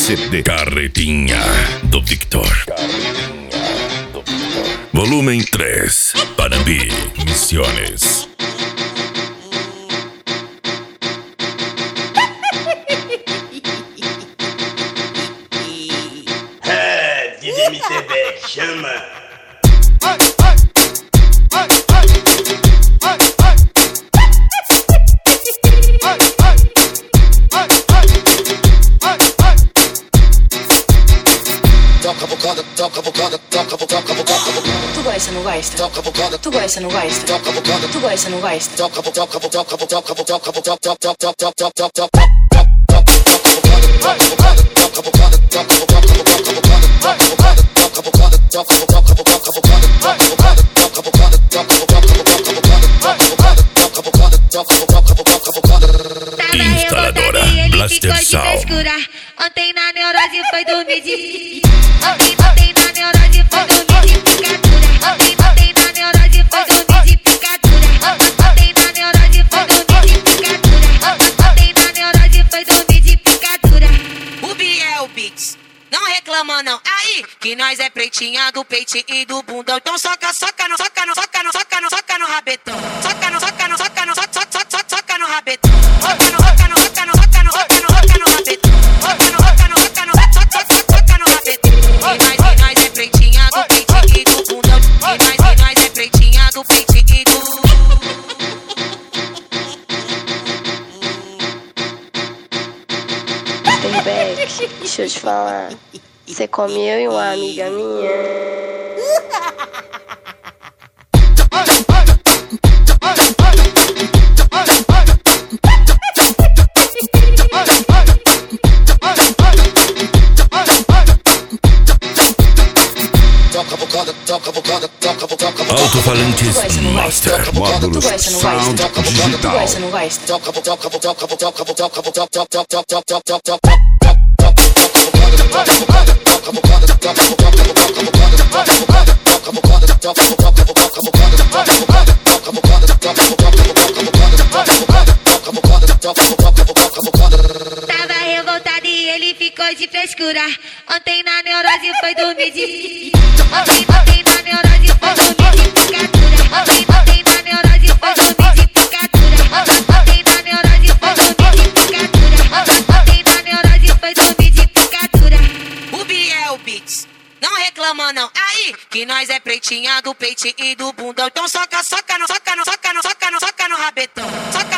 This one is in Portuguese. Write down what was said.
CD Carretinha do Victor. Volumen 3. Panambi Misiones. DJ MTV, chama. Tu gosta, não gosta? Tu gosta, não gosta? Tu gosta, não gosta? Instaladora Blaster Sound. Ontem na neurose foi dormir de... Ontem na neurose foi dormir de picadura. Ontem na neurose foi dormir de picadura. Ontem na neurose foi dormir de picadura. Ontem na neurose foi dormir de picadura. O Biel Beats, não reclama não. Aí, que nós é pretinha do peitinho e do bundão. Então soca no rabetão. Soca no rabetão. Soca no rabetão. E nós é pretinha do peitinho e do bundão. E nós é pretinha do peitinho e do... Beck, deixa eu te falar. Você come eu e uma amiga minha. Alto-falantes Master Módulos Sound Digital. Tu gosta, não gosta? Tava revoltado e ele ficou de frescura. Ontem na neurose foi dormir de... Ontem na neurose foi dormir de picadura. Ontem na neurose foi dormir de picadura. Ontem na neurose foi dormir de picadura. Ontem na neurose foi dormir de picadura. O Biel Beats, não reclama não. Aí, que nós é pretinha do peitinho e do bundão. Então soca no rabetão.